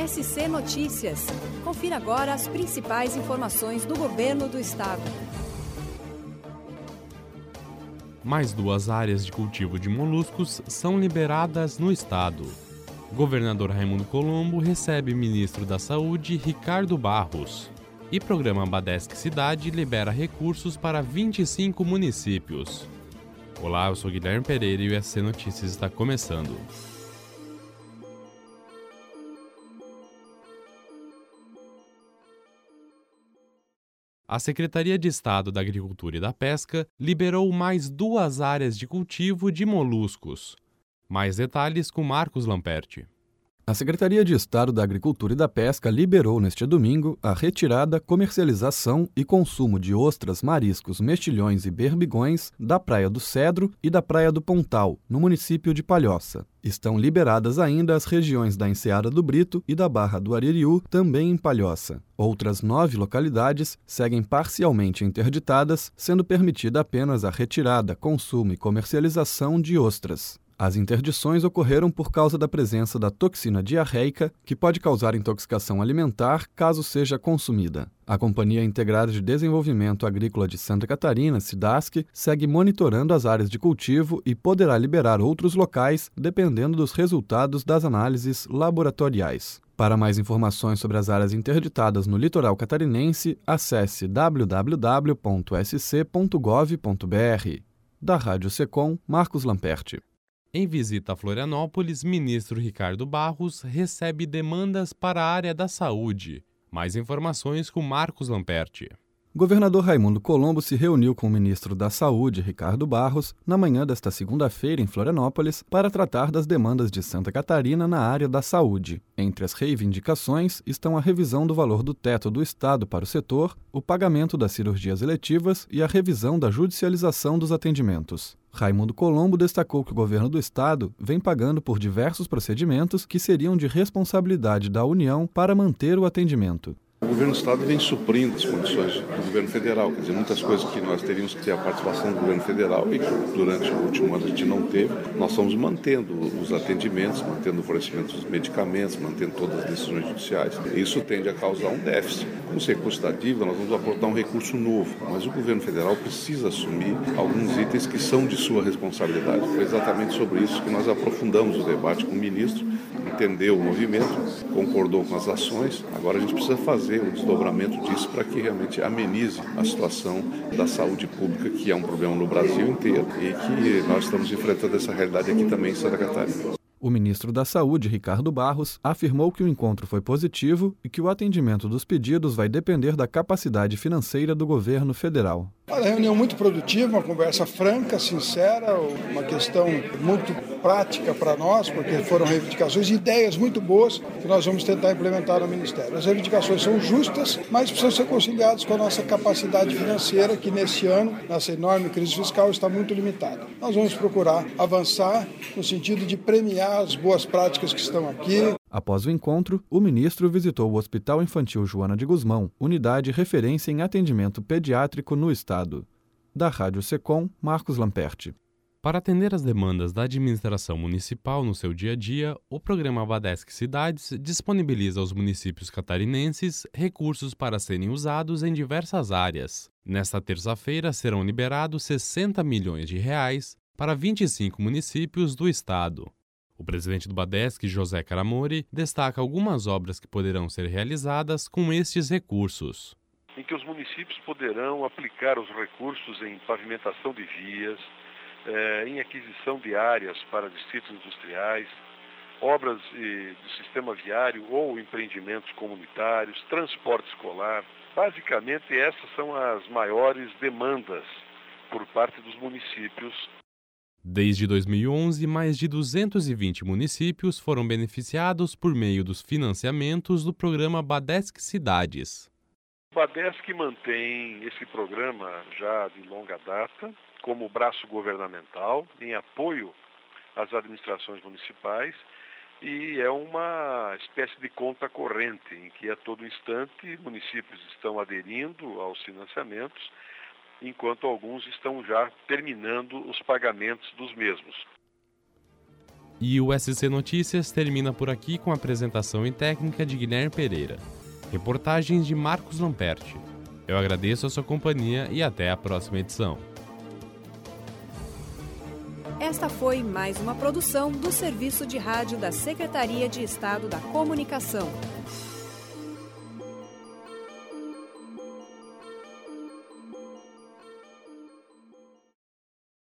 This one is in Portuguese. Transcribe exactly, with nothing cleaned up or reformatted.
S C Notícias. Confira agora as principais informações do Governo do Estado. Mais duas áreas de cultivo de moluscos são liberadas no Estado. O governador Raimundo Colombo recebe ministro da Saúde, Ricardo Barros. E programa Badesc Cidade libera recursos para vinte e cinco municípios. Olá, eu sou Guilherme Pereira e o S C Notícias está começando. A Secretaria de Estado da Agricultura e da Pesca liberou mais duas áreas de cultivo de moluscos. Mais detalhes com Marcos Lamperti. A Secretaria de Estado da Agricultura e da Pesca liberou neste domingo a retirada, comercialização e consumo de ostras, mariscos, mexilhões e berbigões da Praia do Cedro e da Praia do Pontal, no município de Palhoça. Estão liberadas ainda as regiões da Enseada do Brito e da Barra do Aririú, também em Palhoça. Outras nove localidades seguem parcialmente interditadas, sendo permitida apenas a retirada, consumo e comercialização de ostras. As interdições ocorreram por causa da presença da toxina diarreica, que pode causar intoxicação alimentar caso seja consumida. A Companhia Integrada de Desenvolvimento Agrícola de Santa Catarina, SIDASC, segue monitorando as áreas de cultivo e poderá liberar outros locais, dependendo dos resultados das análises laboratoriais. Para mais informações sobre as áreas interditadas no litoral catarinense, acesse w w w ponto s c ponto gov ponto b r. Da Rádio Secom, Marcos Lamperti. Em visita a Florianópolis, ministro Ricardo Barros recebe demandas para a área da saúde. Mais informações com Marcos Lamperti. Governador Raimundo Colombo se reuniu com o ministro da Saúde, Ricardo Barros, na manhã desta segunda-feira em Florianópolis, para tratar das demandas de Santa Catarina na área da saúde. Entre as reivindicações estão a revisão do valor do teto do Estado para o setor, o pagamento das cirurgias eletivas e a revisão da judicialização dos atendimentos. Raimundo Colombo destacou que o governo do Estado vem pagando por diversos procedimentos que seriam de responsabilidade da União para manter o atendimento. O governo do Estado vem suprindo as condições do governo federal, quer dizer, muitas coisas que nós teríamos que ter a participação do governo federal e que durante o último ano a gente não teve, nós estamos mantendo os atendimentos, mantendo o fornecimento dos medicamentos, mantendo todas as decisões judiciais. Isso tende a causar um déficit. Com os recursos da dívida, nós vamos aportar um recurso novo, mas o governo federal precisa assumir alguns itens que são de sua responsabilidade. Foi exatamente sobre isso que nós aprofundamos o debate com o ministro, entendeu o movimento, concordou com as ações, agora a gente precisa fazer o desdobramento disso para que realmente amenize a situação da saúde pública, que é um problema no Brasil inteiro e que nós estamos enfrentando essa realidade aqui também em Santa Catarina. O ministro da Saúde, Ricardo Barros, afirmou que o encontro foi positivo e que o atendimento dos pedidos vai depender da capacidade financeira do governo federal. Uma reunião muito produtiva, uma conversa franca, sincera, uma questão muito prática para nós, porque foram reivindicações e ideias muito boas que nós vamos tentar implementar no Ministério. As reivindicações são justas, mas precisam ser conciliadas com a nossa capacidade financeira, que nesse ano, nessa enorme crise fiscal, está muito limitada. Nós vamos procurar avançar no sentido de premiar as boas práticas que estão aqui. Após o encontro, o ministro visitou o Hospital Infantil Joana de Guzmão, unidade referência em atendimento pediátrico no estado. Da Rádio Secom, Marcos Lamperti. Para atender às demandas da administração municipal no seu dia a dia, o programa Badesc Cidades disponibiliza aos municípios catarinenses recursos para serem usados em diversas áreas. Nesta terça-feira serão liberados sessenta milhões de reais para vinte e cinco municípios do estado. O presidente do Badesc, José Caramori, destaca algumas obras que poderão ser realizadas com estes recursos. Em que os municípios poderão aplicar os recursos em pavimentação de vias, eh, em aquisição de áreas para distritos industriais, obras eh, do sistema viário ou empreendimentos comunitários, transporte escolar. Basicamente, essas são as maiores demandas por parte dos municípios. Desde dois mil e onze, mais de duzentos e vinte municípios foram beneficiados por meio dos financiamentos do programa Badesc Cidades. O Badesc mantém esse programa já de longa data como braço governamental em apoio às administrações municipais e é uma espécie de conta corrente em que a todo instante municípios estão aderindo aos financiamentos, enquanto alguns estão já terminando os pagamentos dos mesmos. E o S C Notícias termina por aqui com a apresentação e técnica de Guilherme Pereira. Reportagens de Marcos Lamperti. Eu agradeço a sua companhia e até a próxima edição. Esta foi mais uma produção do Serviço de Rádio da Secretaria de Estado da Comunicação.